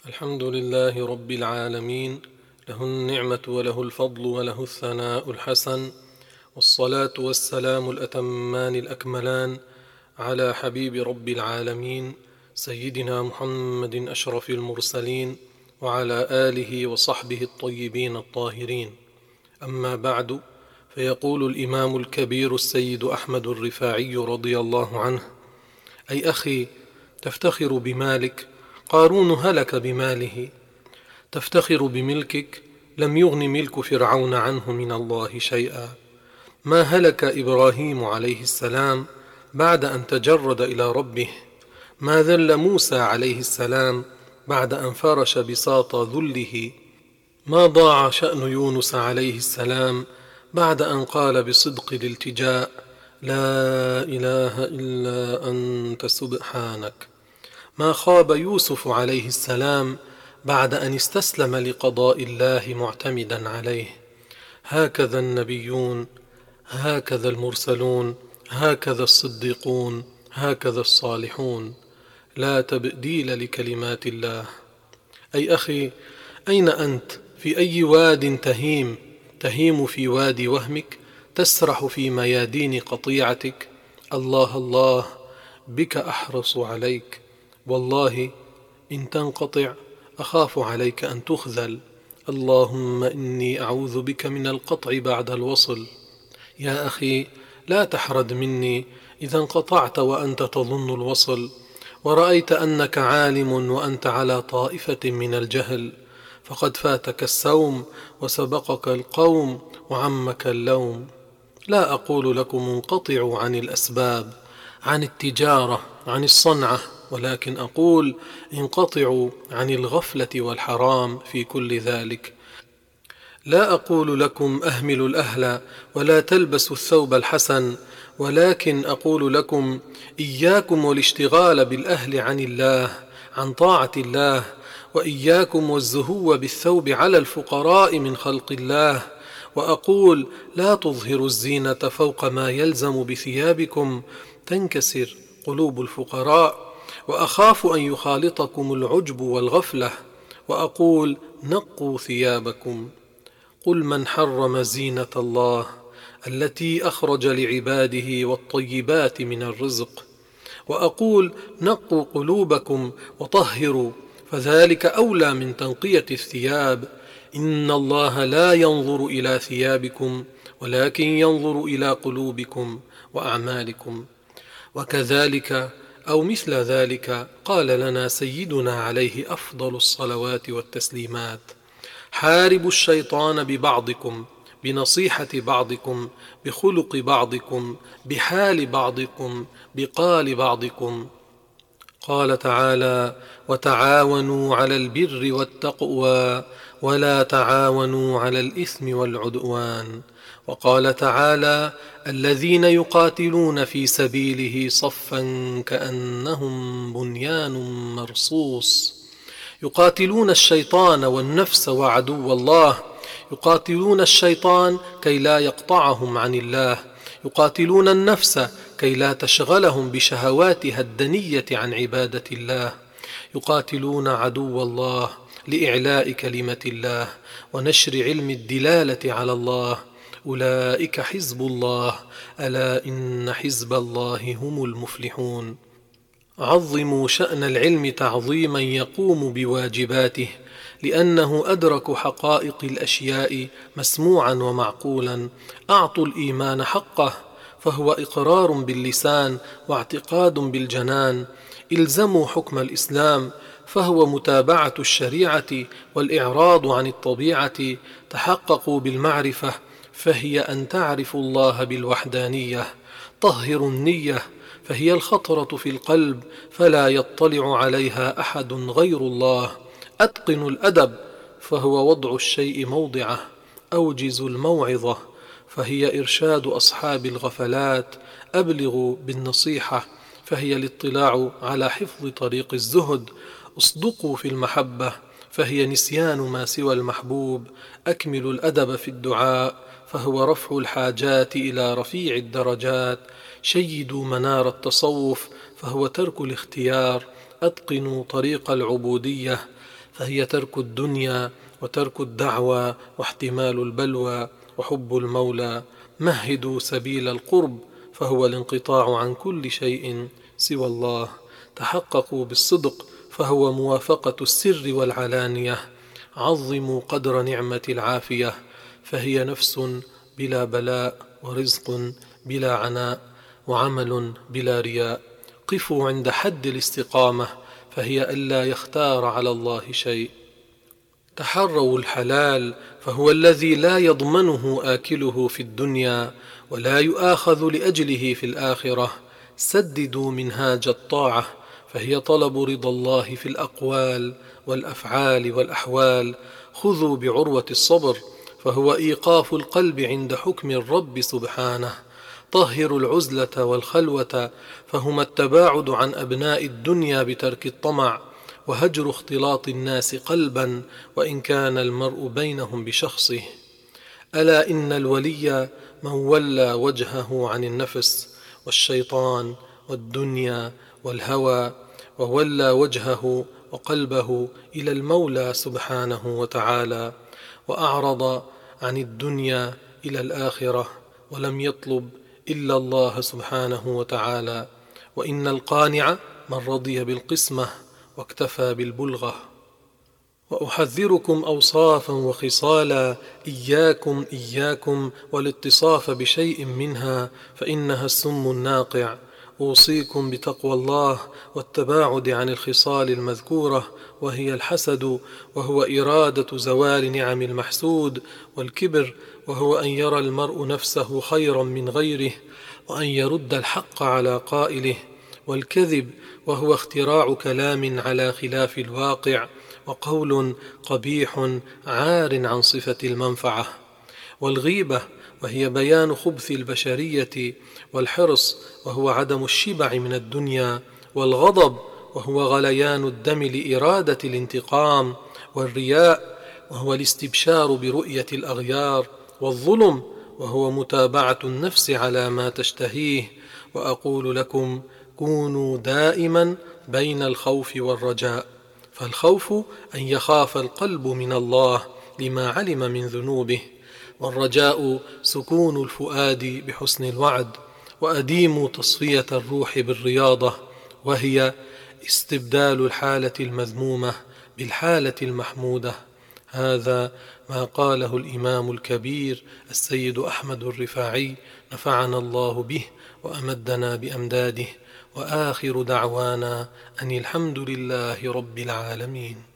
الحمد لله رب العالمين، له النعمة وله الفضل وله الثناء الحسن، والصلاة والسلام الأتمان الأكملان على حبيب رب العالمين سيدنا محمد أشرف المرسلين وعلى آله وصحبه الطيبين الطاهرين. أما بعد، فيقول الإمام الكبير السيد أحمد الرفاعي رضي الله عنه: أي أخي، تفتخر بمالك، قارون هلك بماله. تفتخر بملكك، لم يغن ملك فرعون عنه من الله شيئا. ما هلك إبراهيم عليه السلام بعد أن تجرد إلى ربه. ما ذل موسى عليه السلام بعد أن فرش بساط ذله. ما ضاع شأن يونس عليه السلام بعد أن قال بصدق الالتجاء: لا إله إلا أنت سبحانك. ما خاب يوسف عليه السلام بعد أن استسلم لقضاء الله معتمدا عليه. هكذا النبيون، هكذا المرسلون، هكذا الصديقون، هكذا الصالحون. لا تبديل لكلمات الله. أي أخي، أين أنت؟ في أي واد تهيم في وادي وهمك، تسرح في ميادين قطيعتك؟ الله الله، بك أحرص عليك. والله إن تنقطع أخاف عليك أن تخذل. اللهم إني أعوذ بك من القطع بعد الوصل. يا أخي، لا تحرد مني إذا انقطعت وأنت تظن الوصل، ورأيت أنك عالم وأنت على طائفة من الجهل، فقد فاتك السوم وسبقك القوم وعمك اللوم. لا أقول لكم انقطعوا عن الأسباب، عن التجارة، عن الصنعة، ولكن أقول انقطعوا عن الغفلة والحرام في كل ذلك. لا أقول لكم أهملوا الأهل ولا تلبسوا الثوب الحسن، ولكن أقول لكم إياكم والاشتغال بالأهل عن الله، عن طاعة الله، وإياكم والزهو بالثوب على الفقراء من خلق الله. وأقول لا تظهروا الزينة فوق ما يلزم بثيابكم، تنكسر قلوب الفقراء. وأخاف أن يخالطكم العجب والغفلة. وأقول نقوا ثيابكم. قل من حرم زينة الله التي أخرج لعباده والطيبات من الرزق. وأقول نقوا قلوبكم وطهروا، فذلك أولى من تنقية الثياب. إن الله لا ينظر إلى ثيابكم، ولكن ينظر إلى قلوبكم وأعمالكم. وكذلك أو مثل ذلك قال لنا سيدنا عليه أفضل الصلوات والتسليمات: حاربوا الشيطان ببعضكم، بنصيحة بعضكم، بخلق بعضكم، بحال بعضكم، بقال بعضكم. قال تعالى: وتعاونوا على البر والتقوى ولا تعاونوا على الإثم والعدوان. وقال تعالى: الذين يقاتلون في سبيله صفا كأنهم بنيان مرصوص. يقاتلون الشيطان والنفس وعدو الله. يقاتلون الشيطان كي لا يقطعهم عن الله. يقاتلون النفس كي لا تشغلهم بشهواتها الدنية عن عبادة الله. يقاتلون عدو الله لإعلاء كلمة الله ونشر علم الدلالة على الله. أولئك حزب الله، ألا إن حزب الله هم المفلحون. عظموا شأن العلم تعظيما يقوم بواجباته، لأنه أدرك حقائق الأشياء مسموعا ومعقولا. أعطوا الإيمان حقه، فهو إقرار باللسان واعتقاد بالجنان. إلزموا حكم الإسلام، فهو متابعة الشريعة والإعراض عن الطبيعة. تحققوا بالمعرفة، فهي أن تعرفوا الله بالوحدانية. طهروا النية، فهي الخطرة في القلب فلا يطلع عليها أحد غير الله. أتقنوا الأدب، فهو وضع الشيء موضعه. أوجزوا الموعظة، فهي إرشاد أصحاب الغفلات. أبلغوا بالنصيحة، فهي الاطلاع على حفظ طريق الزهد. اصدقوا في المحبة، فهي نسيان ما سوى المحبوب. أكملوا الأدب في الدعاء، فهو رفع الحاجات إلى رفيع الدرجات. شيدوا منار التصوف، فهو ترك الاختيار. أتقنوا طريق العبودية، فهي ترك الدنيا وترك الدعوى واحتمال البلوى وحب المولى. مهدوا سبيل القرب فهو الانقطاع عن كل شيء سوى الله. تحققوا بالصدق فهو موافقة السر والعلانية. عظموا قدر نعمة العافية فهي نفس بلا بلاء ورزق بلا عناء وعمل بلا رياء. قفوا عند حد الاستقامة فهي ألا يختار على الله شيء. تحروا الحلال فهو الذي لا يضمنه آكله في الدنيا ولا يؤاخذ لأجله في الآخرة. سددوا منهاج الطاعة فهي طلب رضا الله في الأقوال والأفعال والأحوال. خذوا بعروة الصبر فهو إيقاف القلب عند حكم الرب سبحانه. طهروا العزلة والخلوة فهما التباعد عن أبناء الدنيا بترك الطمع وهجر اختلاط الناس قلبا وإن كان المرء بينهم بشخصه. ألا إن الولي من ولى وجهه عن النفس والشيطان والدنيا والهوى وولى وجهه وقلبه إلى المولى سبحانه وتعالى وأعرض عن الدنيا إلى الآخرة ولم يطلب إلا الله سبحانه وتعالى. وإن القانع من رضي بالقسمة واكتفى بالبلغة. وأحذركم أوصافا وخصالا إياكم والاتصاف بشيء منها فإنها السم الناقع. أوصيكم بتقوى الله والتباعد عن الخصال المذكورة وهي الحسد وهو إرادة زوال نعم المحسود، والكبر وهو أن يرى المرء نفسه خيرا من غيره وأن يرد الحق على قائله، والكذب وهو اختراع كلام على خلاف الواقع وقول قبيح عار عن صفة المنفعة، والغيبة وهي بيان خبث البشرية، والحرص وهو عدم الشبع من الدنيا، والغضب وهو غليان الدم لإرادة الانتقام، والرياء وهو الاستبشار برؤية الأغيار، والظلم وهو متابعة النفس على ما تشتهيه. وأقول لكم كونوا دائما بين الخوف والرجاء، فالخوف أن يخاف القلب من الله لما علم من ذنوبه، والرجاء سكون الفؤاد بحسن الوعد، وأديموا تصفية الروح بالرياضة، وهي استبدال الحالة المذمومة بالحالة المحمودة. هذا ما قاله الإمام الكبير السيد أحمد الرفاعي، نفعنا الله به وأمدنا بأمداده، وآخر دعوانا أن الحمد لله رب العالمين.